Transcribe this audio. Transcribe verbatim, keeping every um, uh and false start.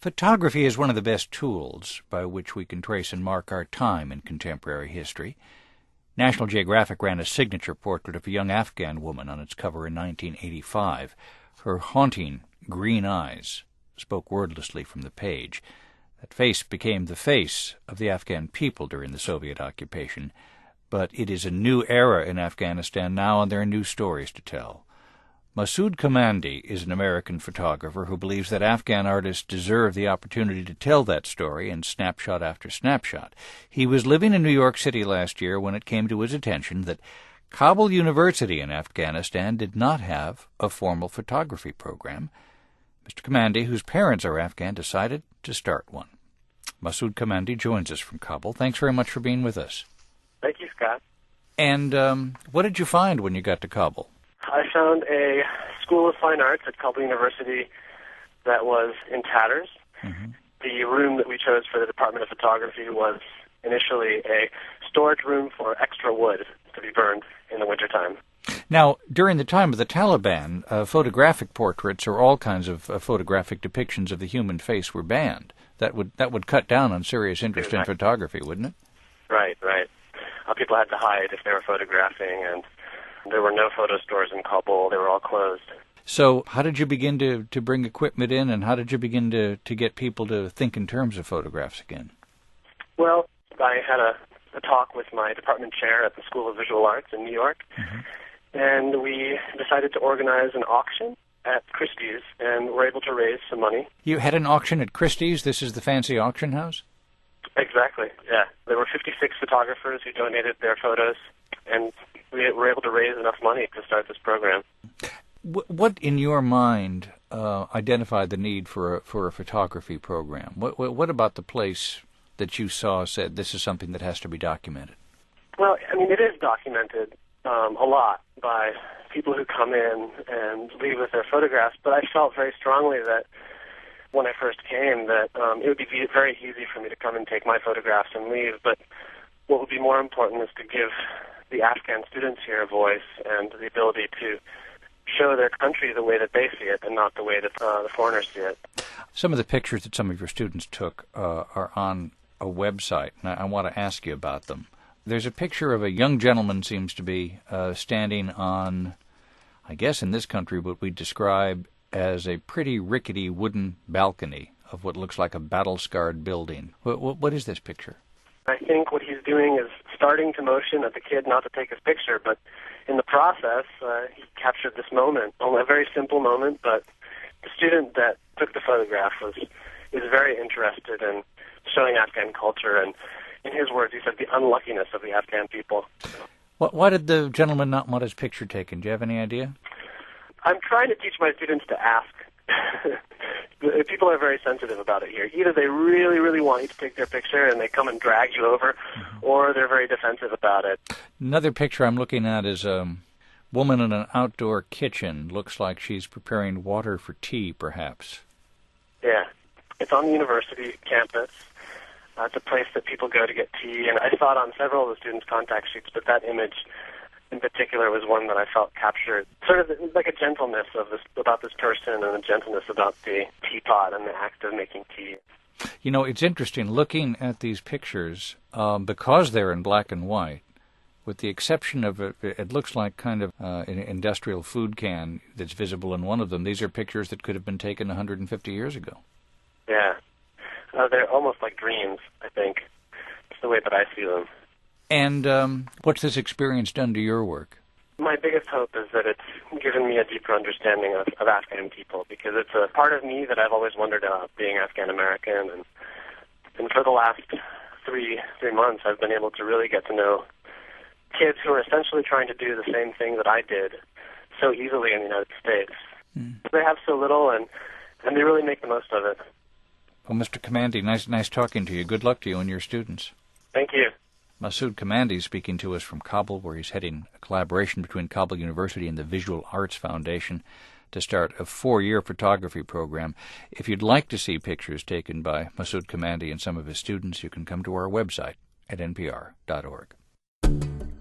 Photography is one of the best tools by which we can trace and mark our time in contemporary history. National Geographic ran a signature portrait of a young Afghan woman on its cover in nineteen eighty-five. Her haunting green eyes spoke wordlessly from the page. That face became the face of the Afghan people during the Soviet occupation. But it is a new era in Afghanistan now, and there are new stories to tell. Masood Kamandi is an American photographer who believes that Afghan artists deserve the opportunity to tell that story in snapshot after snapshot. He was living in New York City last year when it came to his attention that Kabul University in Afghanistan did not have a formal photography program. Mister Kamandi, whose parents are Afghan, decided to start one. Masood Kamandi joins us from Kabul. Thanks very much for being with us. Thank you, Scott. And um, what did you find when you got to Kabul? I found a School of Fine Arts at Kabul University that was in tatters. Mm-hmm. The room that we chose for the Department of Photography was initially a storage room for extra wood to be burned in the wintertime. Now, during the time of the Taliban, uh, photographic portraits or all kinds of uh, photographic depictions of the human face were banned. That would that would cut down on serious interest exactly. in photography, wouldn't it? Right, right. Uh, people had to hide if they were photographing, and there were no photo stores in Kabul. They were all closed. So how did you begin to, to bring equipment in, and how did you begin to, to get people to think in terms of photographs again? Well, I had a, a talk with my department chair at the School of Visual Arts in New York, mm-hmm. and we decided to organize an auction at Christie's, and were able to raise some money. You had an auction at Christie's? This is the fancy auction house? Exactly, yeah. There were fifty-six photographers who donated their photos, and we were able to raise enough money to start this program. What, in your mind, uh, identified the need for a, for a photography program? What, what, what about the place that you saw said this is something that has to be documented? Well, I mean, it is documented um, a lot by people who come in and leave with their photographs, but I felt very strongly that when I first came that um, it would be very easy for me to come and take my photographs and leave, but what would be more important is to give the Afghan students here a voice and the ability to show their country the way that they see it and not the way that uh, the foreigners see it. Some of the pictures that some of your students took uh, are on a website, and I, I want to ask you about them. There's a picture of a young gentleman, seems to be, uh, standing on, I guess in this country, what we describe as a pretty rickety wooden balcony of what looks like a battle-scarred building. What, what, what is this picture? I think what he's doing is starting to motion at the kid not to take his picture, but in the process, uh, he captured this moment, a very simple moment, but the student that took the photograph was is very interested in showing Afghan culture, and in his words, he said the unluckiness of the Afghan people. Why, why did the gentleman not want his picture taken? Do you have any idea? I'm trying to teach my students to ask. People are very sensitive about it here. Either they really, really want you to take their picture and they come and drag you over, mm-hmm. or they're very defensive about it. Another picture I'm looking at is a woman in an outdoor kitchen. Looks like she's preparing water for tea, perhaps. Yeah. It's on the university campus. Uh, it's a place that people go to get tea, and I saw it on several of the students' contact sheets, but that image in particular was one that I felt captured sort of like a gentleness of this about this person and a gentleness about the teapot and the act of making tea. You know, it's interesting looking at these pictures um, because they're in black and white, with the exception of it, it looks like kind of uh, an industrial food can that's visible in one of them. These are pictures that could have been taken one hundred fifty years ago. Yeah. Uh, they're almost like dreams, I think. It's the way that I see them. And um, what's this experience done to your work? My biggest hope is that it's given me a deeper understanding of, of Afghan people, because it's a part of me that I've always wondered about, being Afghan-American. And, and for the last three three months, I've been able to really get to know kids who are essentially trying to do the same thing that I did so easily in the United States. Mm. They have so little, and, and they really make the most of it. Well, Mister Kamandi, nice, nice talking to you. Good luck to you and your students. Thank you. Masood Kamandi speaking to us from Kabul, where he's heading a collaboration between Kabul University and the Visual Arts Foundation to start a four-year photography program. If you'd like to see pictures taken by Masood Kamandi and some of his students, you can come to our website at n p r dot org.